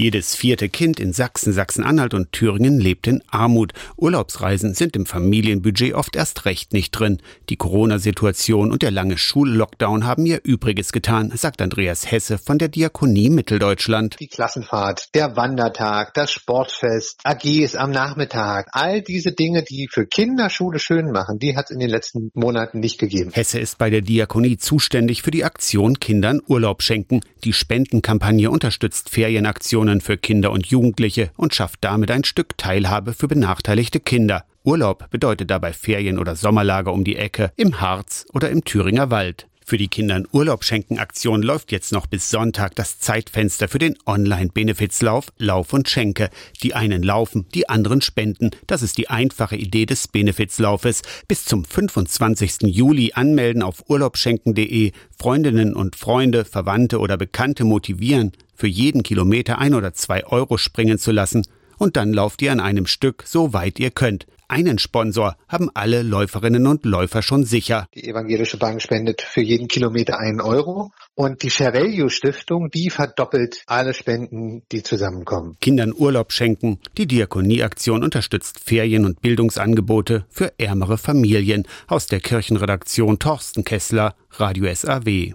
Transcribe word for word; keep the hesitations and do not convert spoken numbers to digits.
Jedes vierte Kind in Sachsen, Sachsen-Anhalt und Thüringen lebt in Armut. Urlaubsreisen sind im Familienbudget oft erst recht nicht drin. Die Corona-Situation und der lange Schullockdown haben ihr Übriges getan, sagt Andreas Hesse von der Diakonie Mitteldeutschland. Die Klassenfahrt, der Wandertag, das Sportfest, A Gs am Nachmittag, all diese Dinge, die für Kinder Schule schön machen, die hat es in den letzten Monaten nicht gegeben. Hesse ist bei der Diakonie zuständig für die Aktion Kindern Urlaub schenken. Die Spendenkampagne unterstützt Ferienaktionen für Kinder und Jugendliche und schafft damit ein Stück Teilhabe für benachteiligte Kinder. Urlaub bedeutet dabei Ferien- oder Sommerlager um die Ecke, im Harz oder im Thüringer Wald. Für die Kindern Urlaub schenken Aktion läuft jetzt noch bis Sonntag das Zeitfenster für den Online-Benefizlauf Lauf und Schenke. Die einen laufen, die anderen spenden. Das ist die einfache Idee des Benefizlaufes. Bis zum fünfundzwanzigsten Juli anmelden auf urlaubschenken punkt de. Freundinnen und Freunde, Verwandte oder Bekannte motivieren, für jeden Kilometer ein oder zwei Euro springen zu lassen. Und dann lauft ihr an einem Stück, so weit ihr könnt. Einen Sponsor haben alle Läuferinnen und Läufer schon sicher. Die Evangelische Bank spendet für jeden Kilometer einen Euro und die Share Stiftung, die verdoppelt alle Spenden, die zusammenkommen. Kindern Urlaub schenken. Die Diakonieaktion unterstützt Ferien- und Bildungsangebote für ärmere Familien. Aus der Kirchenredaktion Thorsten Kessler, Radio S A W.